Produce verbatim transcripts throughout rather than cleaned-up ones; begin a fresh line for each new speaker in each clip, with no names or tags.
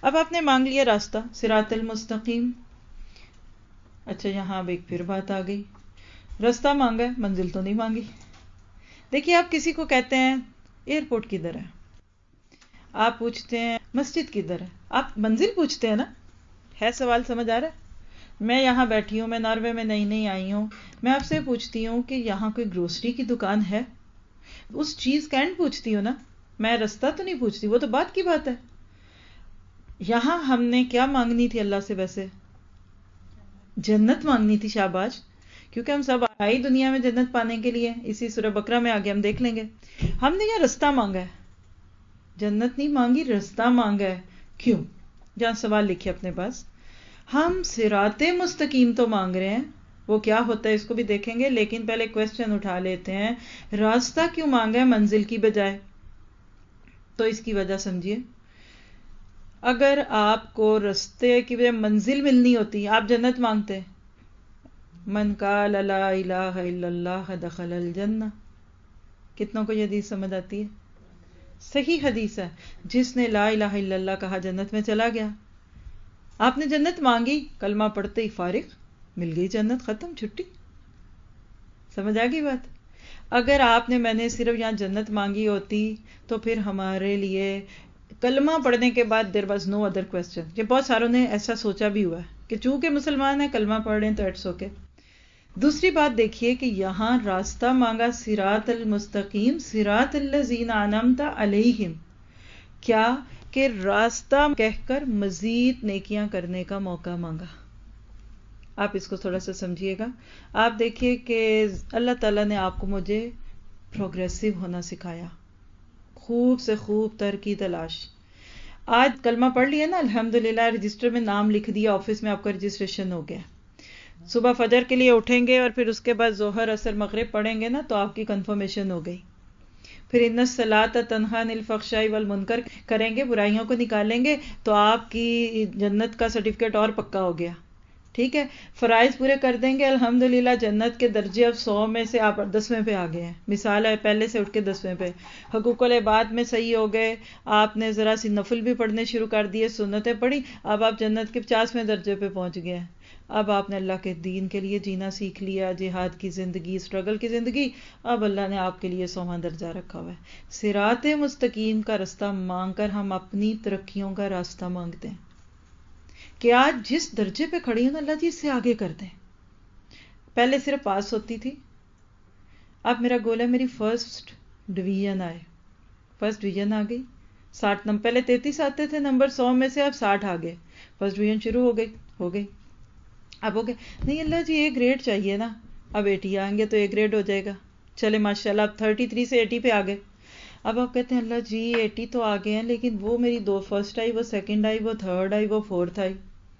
اب آپ نے مانگ لیا راستہ صراط المستقیم. اچھا یہاں اب ایک پھر بات آ گئی، راستہ مانگا ہے منزل تو نہیں مانگی. دیکھیے آپ کسی کو کہتے ہیں ایئرپورٹ کدھر ہے، آپ پوچھتے ہیں مسجد کدھر ہے، آپ منزل پوچھتے ہیں نا. ہے سوال سمجھ آ رہا ہے؟ میں یہاں بیٹھی ہوں، میں ناروے میں نئی نئی آئی ہوں، میں آپ سے پوچھتی ہوں کہ یہاں کوئی گروسری کی دکان ہے، اس چیز کا اینڈ پوچھتی ہوں نا، میں راستہ تو نہیں پوچھتی. وہ تو بات کی بات ہے. یہاں ہم نے کیا مانگنی تھی اللہ سے؟ ویسے جنت مانگنی تھی. شاباش، کیونکہ ہم سب آئی دنیا میں جنت پانے کے لیے. اسی سورہ بقرہ میں آگے ہم دیکھ لیں گے. ہم نے یہ رستہ مانگا ہے، جنت نہیں مانگی، رستہ مانگا ہے. کیوں؟ جہاں سوال لکھے اپنے پاس. ہم صراط مستقیم تو مانگ رہے ہیں، وہ کیا ہوتا ہے اس کو بھی دیکھیں گے، لیکن پہلے کوشچن اٹھا لیتے ہیں. راستہ کیوں مانگا ہے منزل کی بجائے؟ تو اس کی وجہ سمجھیے. اگر آپ کو رستے کی بجائے منزل ملنی ہوتی، آپ جنت مانگتے. من قال لا الہ الا اللہ دخل الجنہ. کتنوں کو یہ حدیث سمجھ آتی ہے؟ صحیح حدیث ہے. جس نے لا الہ الا اللہ کہا جنت میں چلا گیا. آپ نے جنت مانگی، کلمہ پڑھتے ہی فارغ، مل گئی جنت، ختم، چھٹی. سمجھ آ گئی بات؟ اگر آپ نے میں نے صرف یہاں جنت مانگی ہوتی تو پھر ہمارے لیے کلمہ پڑھنے کے بعد there was no other question. یہ بہت ساروں نے ایسا سوچا بھی ہوا ہے کہ چونکہ مسلمان ہیں کلمہ پڑھ رہے ہیں تو اٹس اوکے. دوسری بات دیکھیے کہ یہاں راستہ مانگا صراط المستقیم، صراط الذین انعمت علیہم. کیا کہ راستہ کہہ کر مزید نیکیاں کرنے کا موقع مانگا. آپ اس کو تھوڑا سا سمجھیے گا. آپ دیکھیے کہ اللہ تعالیٰ نے آپ کو مجھے پروگریسو ہونا سکھایا، خوب سے خوب تر کی تلاش. آج کلمہ پڑھ لیا نا الحمدللہ، رجسٹر میں نام لکھ دیا، آفس میں آپ کا رجسٹریشن ہو گیا. صبح فجر کے لیے اٹھیں گے اور پھر اس کے بعد ظہر عصر مغرب پڑھیں گے نا تو آپ کی کنفرمیشن ہو گئی. پھر ان الصلاۃ تنہی عن الفحشاء والمنکر کریں گے، برائیوں کو نکالیں گے تو آپ کی جنت کا سرٹیفکیٹ اور پکا ہو گیا. ٹھیک ہے. فرائض پورے کر دیں گے الحمدللہ، جنت کے درجے اب سو میں سے آپ دسویں پہ آ گئے ہیں. مثال ہے پہلے سے اٹھ کے دسویں پہ. حقوق العباد میں صحیح ہو گئے، آپ نے ذرا سی نفل بھی پڑھنے شروع کر دیے، سنتیں پڑھی، اب آپ جنت کے پچاسویں درجے پہ پہنچ گئے ہیں. اب آپ نے اللہ کے دین کے لیے جینا سیکھ لیا، جہاد کی زندگی، اسٹرگل کی زندگی. اب اللہ نے آپ کے لیے سواں درجہ رکھا ہوا ہے. صراط مستقیم کا راستہ مانگ کر ہم اپنی ترقیوں کا راستہ مانگتے ہیں کہ آج جس درجے پہ کھڑی ہوں نا اللہ جی اس سے آگے کر دیں. پہلے صرف پاس ہوتی تھی، اب میرا گول ہے میری فرسٹ ڈویژن آئے. فرسٹ ڈویژن آ گئی، ساٹھ نمبر، پہلے تینتیس آتے تھے نمبر سو میں سے، اب ساٹھ آ گئے. فرسٹ ڈویژن شروع ہو گئی ہو گئی اب ہو گئے. نہیں اللہ جی اے گریڈ چاہیے نا، اب ایٹی آئیں گے تو اے گریڈ ہو جائے گا. چلے ماشاء اللہ اب تھرٹی تھری سے ایٹی پہ آ گئے. اب آپ کہتے ہیں اللہ جی ایٹی تو آ گئے ہیں لیکن وہ میری دو فرسٹ آئی، وہ سیکنڈ آئی، وہ تھرڈ آئی، وہ فورتھ آئی.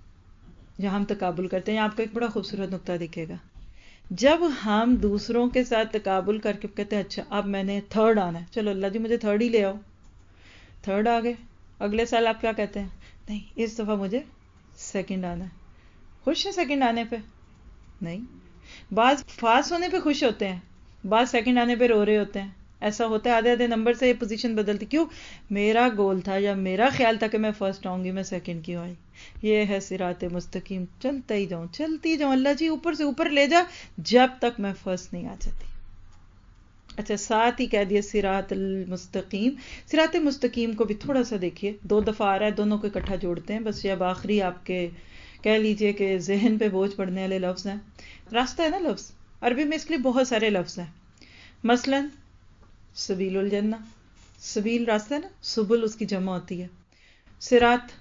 جہاں ہم تقابل کرتے ہیں آپ کو ایک بڑا خوبصورت نقطہ دکھے گا. جب ہم دوسروں کے ساتھ تقابل کر کے کہتے ہیں اچھا اب میں نے تھرڈ آنا ہے، چلو اللہ جی مجھے تھرڈ ہی لے آؤ، تھرڈ آ گئے. اگلے سال آپ کیا کہتے ہیں؟ نہیں اس دفعہ مجھے سیکنڈ آنا ہے. خوش ہیں سیکنڈ آنے پہ؟ نہیں. بعض فاس ہونے پہ خوش ہوتے ہیں، بعض سیکنڈ آنے پہ رو رہے ہوتے ہیں. ایسا ہوتا ہے، آدھے آدھے نمبر سے یہ پوزیشن بدلتی. کیوں؟ میرا گول تھا یا میرا خیال تھا کہ میں فرسٹ آؤں گی، میں سیکنڈ کیوں آئی. یہ ہے صراط مستقیم. چلتا ہی جاؤں چلتی جاؤں، اللہ جی اوپر سے اوپر لے جا جب تک میں فرسٹ نہیں آ جاتی. اچھا ساتھ ہی کہہ دیا صراط المستقیم. صراط مستقیم کو بھی تھوڑا سا دیکھیے، دو دفعہ آ رہا ہے، دونوں کو اکٹھا جوڑتے ہیں. بس یہ اب آخری آپ کے کہہ لیجئے کہ ذہن پہ بوجھ پڑنے والے لفظ ہیں. راستہ ہے نا لفظ، عربی میں اس کے لیے بہت سارے لفظ ہیں. مثلا سبیل الجنہ، سبیل راستہ ہے نا، سبل اس کی جمع ہوتی ہے. صراط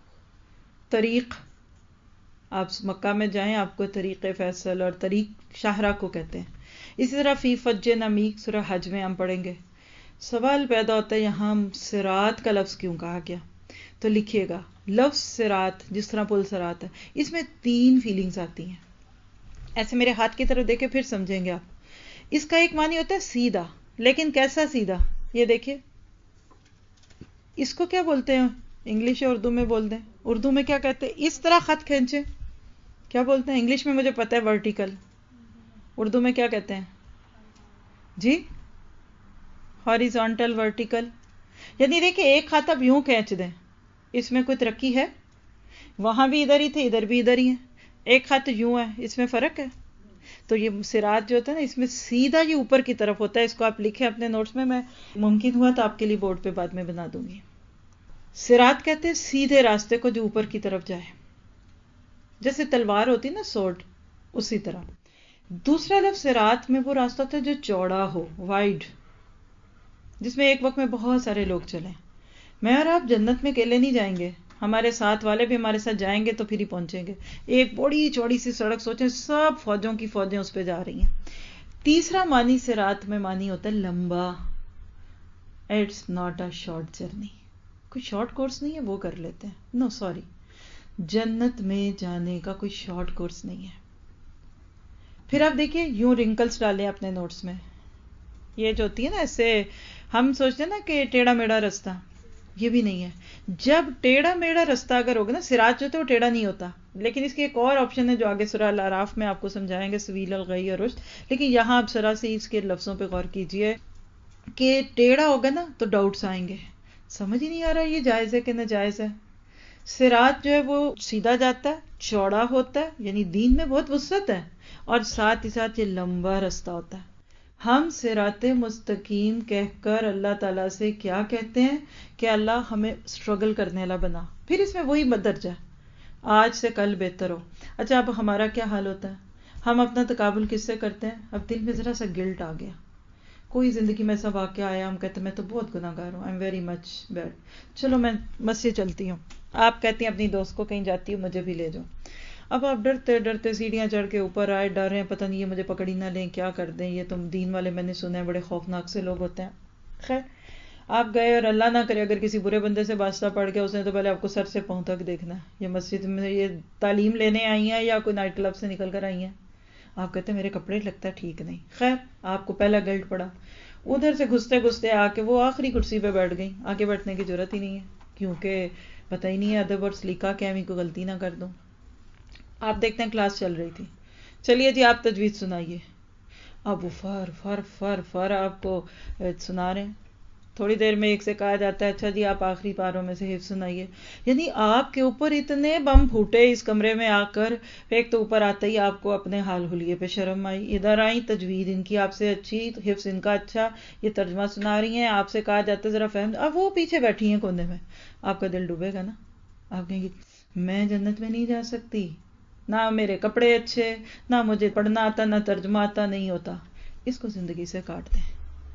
طریق، آپ مکہ میں جائیں آپ کو طریق فیصل اور طریق شاہراہ کو کہتے ہیں. اسی طرح فی فج نمیق سورہ حج میں ہم پڑھیں گے. سوال پیدا ہوتا ہے یہاں صراط کا لفظ کیوں کہا گیا؟ تو لکھیے گا لفظ صراط جس طرح پل صراط ہے، اس میں تین فیلنگز آتی ہیں. ایسے میرے ہاتھ کی طرف دیکھیں پھر سمجھیں گے آپ. اس کا ایک معنی ہوتا ہے سیدھا، لیکن کیسا سیدھا؟ یہ دیکھیے اس کو کیا بولتے ہیں، انگلش یا اردو میں بول دیں. اردو میں کیا کہتے ہیں؟ اس طرح خط کھینچے کیا بولتے ہیں؟ انگلش میں مجھے پتا ہے ورٹیکل، اردو میں کیا کہتے ہیں جی؟ Horizontal, vertical. یعنی دیکھیں ایک خط اب یوں کھینچ دیں اس میں کوئی ترقی ہے؟ وہاں بھی ادھر ہی تھے، ادھر بھی ادھر ہی ہے، ایک خط یوں ہے، اس میں فرق ہے؟ تو یہ صراط جو ہوتا ہے نا، اس میں سیدھا یہ اوپر کی طرف ہوتا ہے. اس کو آپ لکھیں اپنے نوٹس میں، میں ممکن ہوا تو آپ کے لیے بورڈ پہ بعد میں بنا دوں گی. صراط کہتے ہیں سیدھے راستے کو جو اوپر کی طرف جائے، جیسے تلوار ہوتی نا، سورڈ، اسی طرح. دوسرا لفظ صراط میں وہ راستہ ہوتا ہے جو چوڑا ہو، وائڈ، جس میں ایک وقت میں بہت سارے لوگ چلیں. میں اور آپ جنت میں اکیلے نہیں جائیں گے، ہمارے ساتھ والے بھی ہمارے ساتھ جائیں گے تو پھر ہی پہنچیں گے. ایک بڑی چوڑی سی سڑک سوچیں، سب فوجوں کی فوجیں اس پہ جا رہی ہیں. تیسرا معنی صراط میں معنی ہوتا ہے لمبا. It's not a short journey. کوئی شارٹ کورس نہیں ہے وہ کر لیتے ہیں، نو سوری، جنت میں جانے کا کوئی شارٹ کورس نہیں ہے. پھر آپ دیکھیے یوں رنکلز ڈالیں اپنے نوٹس میں. یہ جو ہوتی ہے نا، ایسے ہم سوچتے ہیں نا کہ ٹیڑھا میڑھا رستہ، یہ بھی نہیں ہے. جب ٹیڑھا میڑھا رستہ اگر ہوگا نا، صراط جو ہوتا ہے وہ ٹیڑھا نہیں ہوتا، لیکن اس کی ایک اور آپشن ہے جو آگے سورہ الاعراف میں آپ کو سمجھائیں گے، سبیل الغی اور رشد. لیکن یہاں آپ ذرا سے اس کے لفظوں پہ غور کیجئے کہ ٹیڑھا ہوگا نا تو ڈاؤٹس آئیں گے، سمجھ ہی نہیں آ رہا یہ جائز ہے کہ ناجائز ہے. صراط جو ہے وہ سیدھا جاتا ہے، چوڑا ہوتا ہے، یعنی دین میں بہت وسعت ہے، اور ساتھ ہی ساتھ یہ لمبا رستہ ہوتا ہے. ہم صراط مستقیم کہہ کر اللہ تعالیٰ سے کیا کہتے ہیں کہ اللہ ہمیں اسٹرگل کرنے والا بنا. پھر اس میں وہی درجہ، آج سے کل بہتر ہو. اچھا اب ہمارا کیا حال ہوتا ہے؟ ہم اپنا تقابل کس سے کرتے ہیں؟ اب دل میں ذرا سا گلٹ آ گیا، کوئی زندگی میں ایسا واقعہ آیا، ہم کہتے ہیں میں تو بہت گناہ گار ہوں، I am very much bad, چلو میں مسجد چلتی ہوں. آپ کہتی ہیں اپنی دوست کو کہیں جاتی ہوں مجھے بھی لے جاؤ. اب آپ ڈرتے ڈرتے سیڑھیاں چڑھ کے اوپر آئے، ڈر رہے ہیں پتہ نہیں یہ مجھے پکڑی نہ لیں، کیا کر دیں، یہ تم دین والے میں نے سنا ہے بڑے خوفناک سے لوگ ہوتے ہیں. خیر آپ گئے اور اللہ نہ کرے اگر کسی برے بندے سے واسطہ پڑ گیا، اس نے تو پہلے آپ کو سر سے پاؤں تک دیکھنا ہے، یہ مسجد میں یہ تعلیم لینے آئی ہیں یا کوئی نائٹ کلب سے نکل کر آئی ہیں. آپ کہتے ہیں میرے کپڑے لگتا ہے ٹھیک نہیں. خیر آپ کو پہلا گلٹ پڑا، ادھر سے گھستے گھستے آ کے وہ آخری کرسی پہ بیٹھ گئی. آگے بیٹھنے کی ضرورت ہی نہیں ہے کیونکہ پتہ ہی نہیں ہے ادب اور سلیقہ کیا، میں کوئی غلطی نہ کر دوں. آپ دیکھتے ہیں کلاس چل رہی تھی، چلیے جی آپ تجوید سنائیے. اب وہ فر فر فر فر آپ کو سنا رہے ہیں. تھوڑی دیر میں ایک سے کہا جاتا ہے اچھا جی آپ آخری پاروں میں سے حفظ سنائیے. یعنی آپ کے اوپر اتنے بم پھوٹے اس کمرے میں آ کر. ایک تو اوپر آتے ہی آپ کو اپنے حال حلیے پہ شرم آئی، ادھر آئی تجوید ان کی آپ سے اچھی، حفظ ان کا اچھا، یہ ترجمہ سنا رہی ہیں، آپ سے کہا جاتا ہے ذرا فہم. اب وہ پیچھے بیٹھی ہیں کونے میں، آپ کا دل ڈوبے گا نا. آپ کہیں گے میں جنت میں نہیں جا سکتی، نہ میرے کپڑے اچھے، نہ مجھے پڑھنا آتا، نہ ترجمہ آتا، نہیں ہوتا. اس کو زندگی سے کاٹ دیں.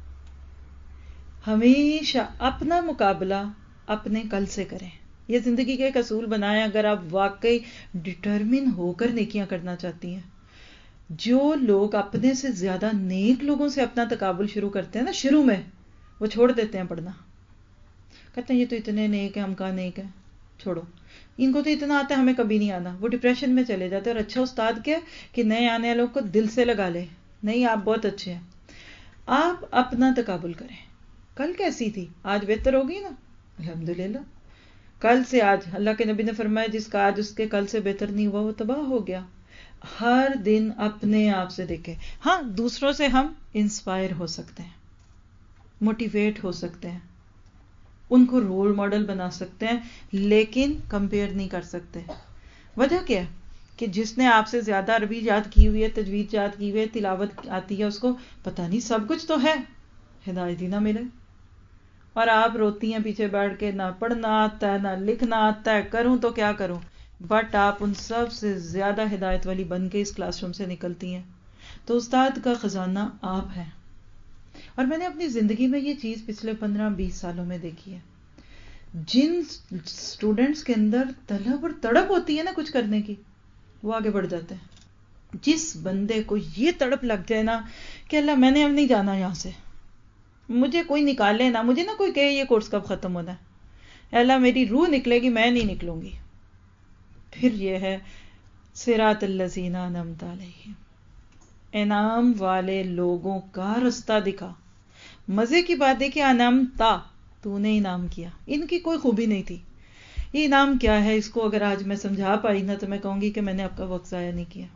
ہمیشہ اپنا مقابلہ اپنے کل سے کریں. یہ زندگی کا ایک اصول بنائیں اگر آپ واقعی ڈٹرمن ہو کر نیکیاں کرنا چاہتی ہیں. جو لوگ اپنے سے زیادہ نیک لوگوں سے اپنا تقابل شروع کرتے ہیں نا، شروع میں وہ چھوڑ دیتے ہیں پڑھنا، کہتے ہیں یہ تو اتنے نیک ہیں، ہم کہاں نیک ہیں، چھوڑو، ان کو تو اتنا آتا ہے ہمیں کبھی نہیں آنا. وہ ڈپریشن میں چلے جاتے ہیں. اور اچھا استاد کیا کہ نئے آنے والوں کو دل سے لگا لے، نہیں آپ بہت اچھے ہیں. آپ اپنا تقابل کریں. کل کیسی تھی، آج بہتر ہوگی نا، الحمدللہ. کل سے آج، اللہ کے نبی نے فرمایا جس کا آج اس کے کل سے بہتر نہیں ہوا وہ تباہ ہو گیا. ہر دن اپنے آپ سے دیکھیں. ہاں دوسروں سے ہم انسپائر ہو سکتے ہیں، موٹیویٹ ہو سکتے ہیں، ان کو رول ماڈل بنا سکتے ہیں، لیکن کمپیئر نہیں کر سکتے. وجہ کیا ہے کہ جس نے آپ سے زیادہ عربی یاد کی ہوئی ہے، تجوید یاد کی ہوئی ہے، تلاوت آتی ہے، اس کو پتہ نہیں سب کچھ تو ہے، ہدایت ہی نہ ملے. اور آپ روتی ہیں پیچھے بیٹھ کے، نہ پڑھنا آتا ہے، نہ لکھنا آتا ہے، کروں تو کیا کروں. بٹ آپ ان سب سے زیادہ ہدایت والی بن کے اس کلاس روم سے نکلتی ہیں. تو استاد کا خزانہ آپ ہیں. اور میں نے اپنی زندگی میں یہ چیز پچھلے پندرہ بیس سالوں میں دیکھی ہے. جن اسٹوڈنٹس کے اندر طلب اور تڑپ ہوتی ہے نا کچھ کرنے کی، وہ آگے بڑھ جاتے ہیں. جس بندے کو یہ تڑپ لگ جائے نا کہ اللہ میں نے اب نہیں جانا یہاں سے، مجھے کوئی نکالے نا، مجھے نہ کوئی کہے یہ کورس کب ختم ہونا ہے، اللہ میری روح نکلے گی، میں نہیں نکلوں گی. پھر یہ ہے صراط الذین انعمت علیہم، انعام والے لوگوں کا رستہ دکھا. مزے کی بات ہے کہ انعمتا، تو نے انعام کیا. ان کی کوئی خوبی نہیں تھی. یہ انعام کیا ہے، اس کو اگر آج میں سمجھا پائی نا تو میں کہوں گی کہ میں نے آپ کا وقت ضائع نہیں کیا.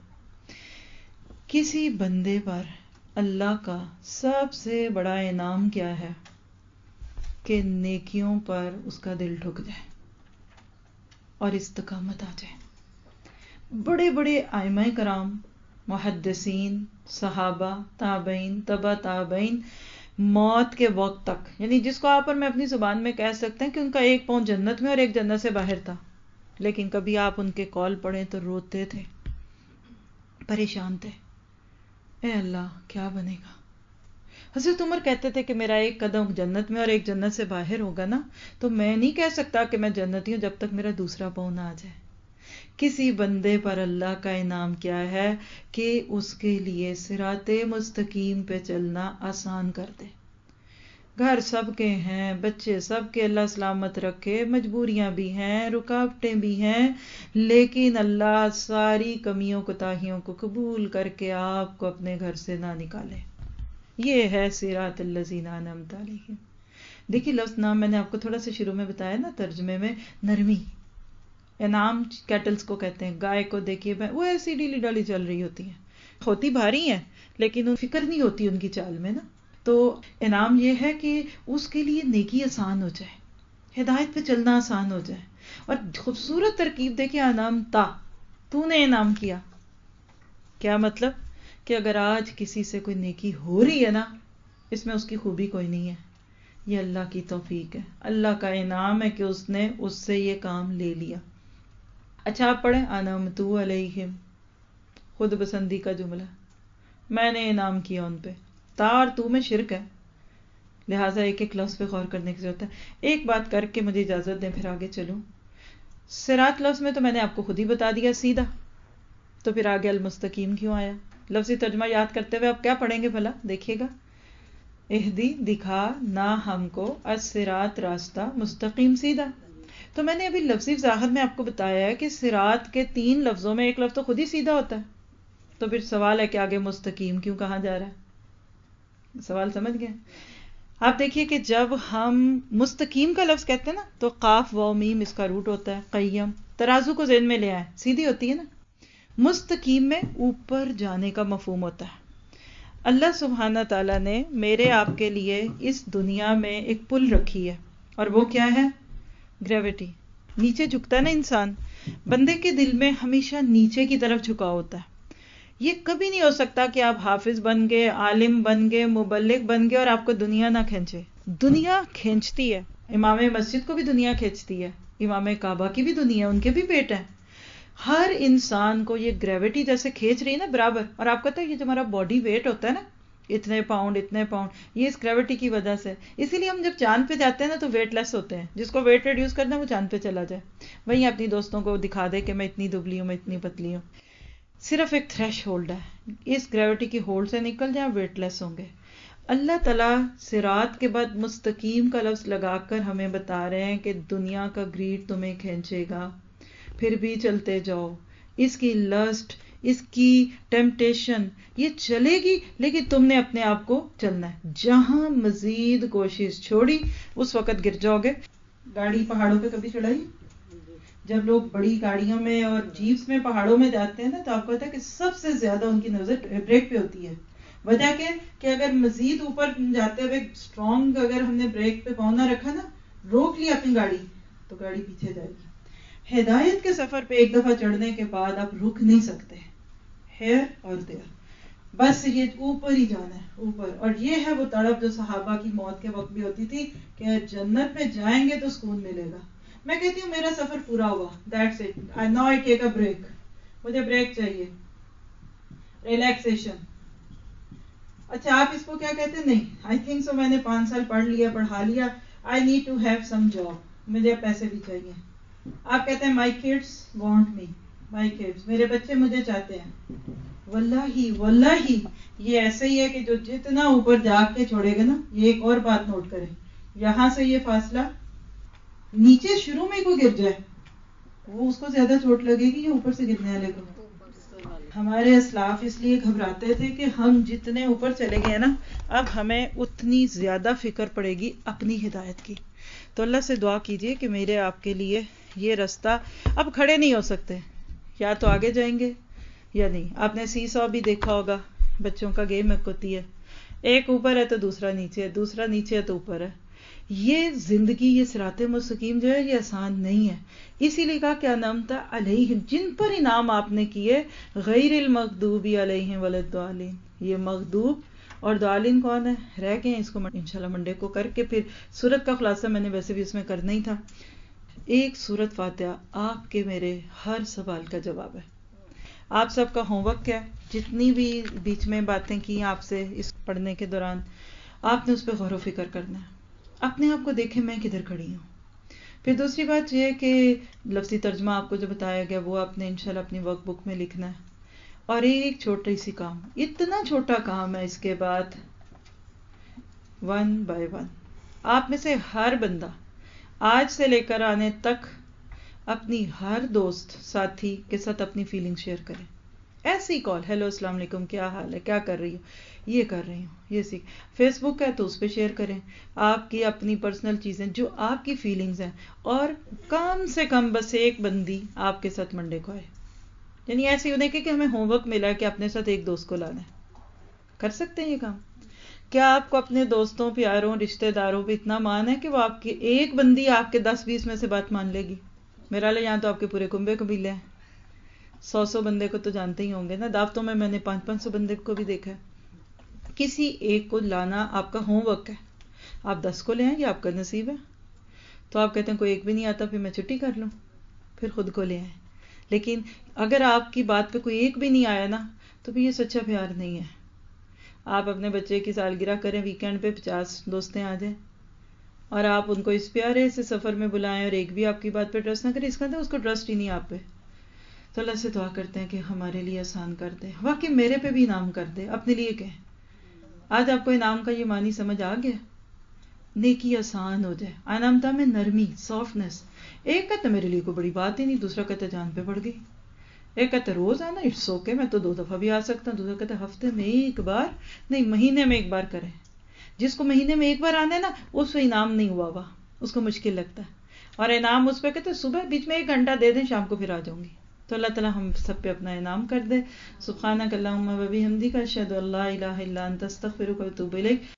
کسی بندے پر اللہ کا سب سے بڑا انعام کیا ہے کہ نیکیوں پر اس کا دل ٹھک جائے. اور استقامت آ جائے. بڑے بڑے ائمہ کرام، محدثین، صحابہ، تابعین، تبع تابعین، موت کے وقت تک، یعنی جس کو آپ اور میں اپنی زبان میں کہہ سکتے ہیں کہ ان کا ایک پاؤں جنت میں اور ایک جنت سے باہر تھا، لیکن کبھی آپ ان کے قول پڑھیں تو روتے تھے، پریشان تھے، اے اللہ کیا بنے گا. حضرت عمر کہتے تھے کہ میرا ایک قدم جنت میں اور ایک جنت سے باہر ہوگا نا، تو میں نہیں کہہ سکتا کہ میں جنتی ہوں جب تک میرا دوسرا پاؤں نہ آ جائے. کسی بندے پر اللہ کا انعام کیا ہے کہ اس کے لیے صراط مستقیم پہ چلنا آسان کر دے. گھر سب کے ہیں، بچے سب کے اللہ سلامت رکھے، مجبوریاں بھی ہیں، رکاوٹیں بھی ہیں، لیکن اللہ ساری کمیوں کوتاہیوں کو قبول کر کے آپ کو اپنے گھر سے نہ نکالے. یہ ہے صراط الذین انعمت علیہم. دیکھیے لفظ نام میں نے آپ کو تھوڑا سا شروع میں بتایا نا ترجمے میں، نرمی. انعام کیٹلز کو کہتے ہیں، گائے کو دیکھیے وہ ایسی ڈیلی ڈالی چل رہی ہوتی ہیں، ہوتی بھاری ہیں لیکن فکر نہیں ہوتی ان کی چال میں نا. تو انعام یہ ہے کہ اس کے لیے نیکی آسان ہو جائے، ہدایت پہ چلنا آسان ہو جائے. اور خوبصورت ترکیب دیکھیں، انعام تا، تو نے انعام کیا. کیا مطلب کہ اگر آج کسی سے کوئی نیکی ہو رہی ہے نا، اس میں اس کی خوبی کوئی نہیں ہے، یہ اللہ کی توفیق ہے، اللہ کا انعام ہے کہ اس نے اس سے یہ کام لے لیا. اچھا آپ پڑھیں انعمت علیہم، خود پسندی کا جملہ، میں نے انعام کیا ان پہ. تا اور تو میں شرک ہے، لہٰذا ایک ایک لفظ پہ غور کرنے کی ضرورت ہے. ایک بات کر کے مجھے اجازت دیں پھر آگے چلوں. صراط لفظ میں تو میں نے آپ کو خود ہی بتا دیا سیدھا، تو پھر آگے المستقیم کیوں آیا؟ لفظی ترجمہ یاد کرتے ہوئے آپ کیا پڑھیں گے بھلا؟ دیکھیے گا، اہدی دکھا نہ ہم کو الصراط راستہ مستقیم سیدھا. تو میں نے ابھی لفظی وضاحت میں آپ کو بتایا ہے کہ صراط کے تین لفظوں میں ایک لفظ تو خود ہی سیدھا ہوتا ہے، تو پھر سوال ہے کہ آگے مستقیم کیوں کہا جا رہا ہے؟ سوال سمجھ گئے؟ آپ دیکھیے کہ جب ہم مستقیم کا لفظ کہتے ہیں نا تو قاف و میم اس کا روٹ ہوتا ہے، قیم. ترازو کو ذہن میں لے آئے، سیدھی ہوتی ہے نا. مستقیم میں اوپر جانے کا مفہوم ہوتا ہے. اللہ سبحانہ تعالیٰ نے میرے آپ کے لیے اس دنیا میں ایک پل رکھی ہے، اور وہ کیا ہے؟ گریوٹی. نیچے جھکتا ہے نا انسان، بندے کے دل میں ہمیشہ نیچے کی طرف جھکا ہوتا ہے. یہ کبھی نہیں ہو سکتا کہ آپ حافظ بن گئے، عالم بن گئے، مبلغ بن گئے اور آپ کو دنیا نہ کھینچے. دنیا کھینچتی ہے، امام مسجد کو بھی دنیا کھینچتی ہے، امام کعبہ کی بھی دنیا، ان کے بھی پیٹ ہیں. ہر انسان کو یہ گریوٹی جیسے کھینچ رہی ہے نا برابر. اور آپ کہتے ہیں یہ جو ہمارا باڈی ویٹ ہوتا ہے نا، اتنے پاؤنڈ اتنے پاؤنڈ، یہ اس گریوٹی کی وجہ سے. اسی لیے ہم جب چاند پہ جاتے ہیں نا تو ویٹ لیس ہوتے ہیں. جس کو ویٹ ریڈیوس کرنا ہے وہ چاند پہ چلا جائے، وہیں اپنی دوستوں کو دکھا دے کہ میں اتنی دبلی ہوں، میں اتنی پتلی ہوں. صرف ایک تھریش ہولڈ ہے، اس گریوٹی کی ہولڈ سے نکل جائیں ویٹ لیس ہوں گے. اللہ تعالیٰ صراط کے بعد مستقیم کا لفظ لگا کر ہمیں بتا رہے ہیں کہ دنیا کا گریڈ تمہیں کھینچے گا، پھر بھی چلتے جاؤ. اس کی لسٹ، اس کی ٹیمپٹیشن یہ چلے گی، لیکن تم نے اپنے آپ کو چلنا ہے. جہاں مزید کوشش چھوڑی اس وقت گر جاؤ گے. گاڑی پہاڑوں پہ کبھی چڑھائی؟ جب لوگ بڑی گاڑیوں میں اور جیپس میں پہاڑوں میں جاتے ہیں نا تو آپ کو پتا ہے کہ سب سے زیادہ ان کی نظر بریک پہ ہوتی ہے. وجہ کیا کہ اگر مزید اوپر جاتے ہوئے اسٹرانگ اگر ہم نے بریک پہ پاؤں نہ رکھا نا، روک لیا اپنی گاڑی، تو گاڑی پیچھے جائے گی. ہدایت کے سفر پہ ایک دفعہ چڑھنے کے بعد آپ رک نہیں سکتے. ہیئر اور دیر، بس یہ اوپر ہی جانا ہے، اوپر. اور یہ ہے وہ تڑپ جو صحابہ کی موت کے وقت بھی ہوتی تھی کہ جنت میں جائیں گے تو سکون ملے گا. میں کہتی ہوں میرا سفر پورا ہوا، that's it, now I take a break. مجھے بریک چاہیے، ریلیکسیشن. اچھا آپ اس کو کیا کہتے ہیں؟ نہیں آئی تھنک سو میں نے پانچ سال پڑھ لیا، پڑھا لیا، I need to have some job, مجھے پیسے بھی چاہیے. آپ کہتے ہیں my kids want me, my kids, میرے بچے مجھے چاہتے ہیں. واللہ واللہ یہ ایسے ہی ہے کہ جو جتنا اوپر جا کے چھوڑے گا نا، یہ ایک اور بات نوٹ کریں، یہاں سے یہ فاصلہ نیچے شروع میں کوئی گر جائے وہ اس کو زیادہ چوٹ لگے گی یا اوپر سے گرنے والے کو؟ ہمارے اسلاف اس لیے گھبراتے تھے کہ ہم جتنے اوپر چلے گئے نا، اب ہمیں اتنی زیادہ فکر پڑے گی اپنی ہدایت کی. تو اللہ سے دعا کیجئے کہ میرے آپ کے لیے یہ رستہ، اب کھڑے نہیں ہو سکتے، یا تو آگے جائیں گے یا نہیں. آپ نے سی سو بھی دیکھا ہوگا، بچوں کا گیم ایک ہوتی ہے، ایک اوپر ہے تو دوسرا نیچے ہے، دوسرا نیچے ہے تو اوپر ہے. یہ زندگی، یہ صراط مستقیم جو ہے یہ آسان نہیں ہے. اسی لیے کہا کہ انعمت علیہم، جن پر انعام آپ نے کیے، غیر المغضوب علیہم ولا الضالین. یہ مغضوب اور ضالین کون ہے؟ رہ گئے ہیں. اس کو انشاءاللہ منڈے کو کر کے پھر سورت کا خلاصہ میں نے ویسے بھی اس میں کرنا ہی تھا. ایک سورت فاتحہ آپ کے میرے ہر سوال کا جواب ہے. آپ سب کا ہوم ورک کیا ہے؟ جتنی بھی بیچ میں باتیں کی آپ سے اس پڑھنے کے دوران، آپ نے اس پہ غور و فکر کرنا ہے. اپنے آپ کو دیکھیں میں کدھر کھڑی ہوں. پھر دوسری بات یہ ہے کہ لفظی ترجمہ آپ کو جو بتایا گیا وہ آپ نے انشاءاللہ اپنی ورک بک میں لکھنا ہے. اور ایک چھوٹی سی کام، اتنا چھوٹا کام ہے، اس کے بعد ون بائی ون آپ میں سے ہر بندہ آج سے لے کر آنے تک اپنی ہر دوست ساتھی کے ساتھ اپنی فیلنگ شیئر کریں. ایسی کال، ہیلو السلام علیکم، کیا حال ہے، کیا کر رہی ہو، یہ کر رہی ہوں، یہ سیکھ. فیس بک ہے تو اس پہ شیئر کریں آپ کی اپنی پرسنل چیزیں جو آپ کی فیلنگز ہیں. اور کم سے کم بس ایک بندی آپ کے ساتھ منڈے کو آئے. یعنی ایسے ہی دیکھیں کہ ہمیں ہوم ورک ملا ہے کہ اپنے ساتھ ایک دوست کو لانا ہے. کر سکتے ہیں یہ کام؟ کیا آپ کو اپنے دوستوں، پیاروں، رشتہ داروں پہ اتنا مان ہے کہ وہ آپ کی ایک بندی آپ کے دس بیس میں سے بات مان لے گی؟ میرا لے یہاں تو آپ کے پورے کنبے قبیلے ہیں، سو سو بندے کو تو جانتے ہی ہوں گے نا. دعوتوں میں میں نے پانچ پانچ سو بندے کو بھی دیکھا ہے. کسی ایک کو لانا آپ کا ہوم ورک ہے. آپ دس کو لے آئیں، یہ آپ کا نصیب ہے. تو آپ کہتے ہیں کوئی ایک بھی نہیں آتا، پھر میں چھٹی کر لوں، پھر خود کو لے آئیں. لیکن اگر آپ کی بات پہ کوئی ایک بھی نہیں آیا نا تو پھر یہ سچا پیار نہیں ہے. آپ اپنے بچے کی سالگرہ کریں، ویکینڈ پہ پچاس دوستیں آ جائیں اور آپ ان کو اس پیارے سے سفر میں بلائیں اور ایک بھی آپ کی بات پہ ٹرسٹ نہ کرے، اس کا تو اس کو ٹرسٹ ہی نہیں آپ پہ. تو اللہ سے دعا کرتے ہیں کہ ہمارے لیے آسان کر دے، واقعی میرے پہ بھی انعام کر دے. اپنے لیے کہیں آج آپ کو انعام کا یہ معنی سمجھ آ گیا؟ نیکی آسان ہو جائے. انعامتا میں نرمی، سافٹنس. ایک کہتا میرے لیے کوئی بڑی بات ہی نہیں، دوسرا کہتا جان پہ پڑ گئی. ایک کہتا روز آنا، اٹس اوکے، میں تو دو دفعہ بھی آ سکتا ہوں. دوسرا کہتا ہفتے میں ایک بار نہیں، مہینے میں ایک بار کریں. جس کو مہینے میں ایک بار آنا ہے نا اس کو انعام نہیں ہوا ہوا، اس کو مشکل لگتا ہے. اور انعام اس پہ کہتے صبح بیچ میں ایک گھنٹہ دے دیں، شام کو پھر آ جاؤں گی. تو اللہ تعالیٰ ہم سب پہ اپنا انعام کر دے. سبحانک اللہم و بحمدک، اشہد ان لا الہ الا انت، استغفرک و اتوب الیک.